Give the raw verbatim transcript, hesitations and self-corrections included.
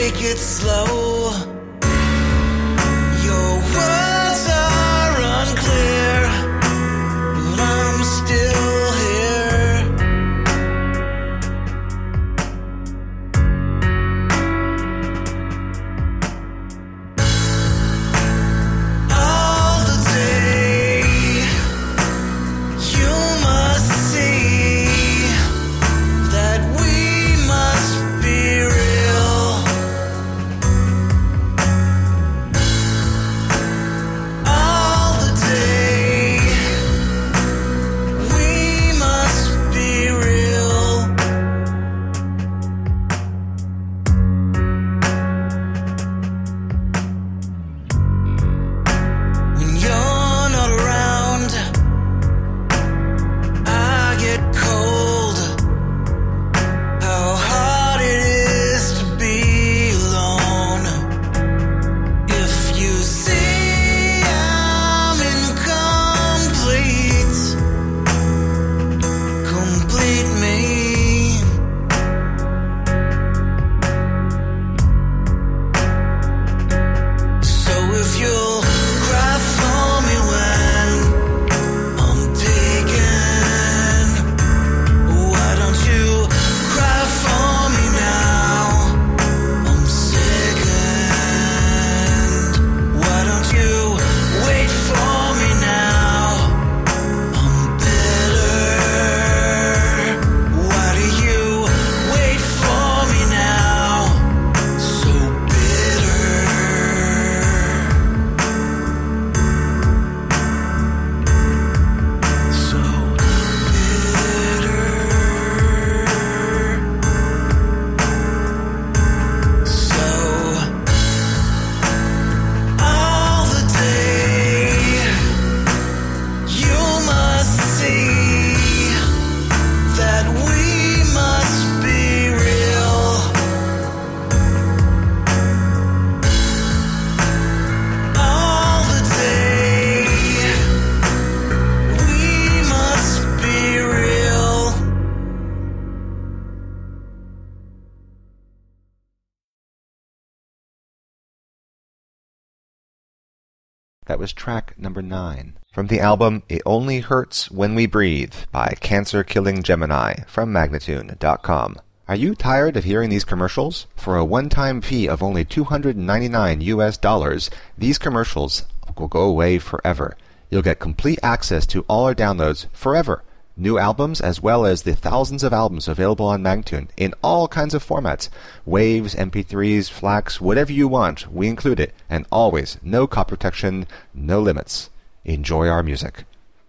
take it slow. Your words are unclear, but I'm still here. All the day, you must see that we must be real. All the day, we must be real. When you're not around, I get cold. How hard it is to be alone. If you see I'm incomplete, complete me. So if you'll cry for me when I'm taken, why don't you cry for me now? I'm sickened. Why don't you wait for me now? I'm bitter. Why do you wait for me now? So bitter. So bitter. So all the day, you must see that we must be real. All the day, we must be real. That was track number nine from the album It Only Hurts When We Breathe by Cancer Killing Gemini from Magnatune dot com. Are you tired of hearing these commercials? For a one-time fee of only two hundred ninety-nine U S dollars, these commercials will go away forever. You'll get complete access to all our downloads forever. New albums as well as the thousands of albums available on Magnatune in all kinds of formats. Waves, M P threes, FLACs, whatever you want, we include it. And always, no copy protection, no limits. Enjoy our music.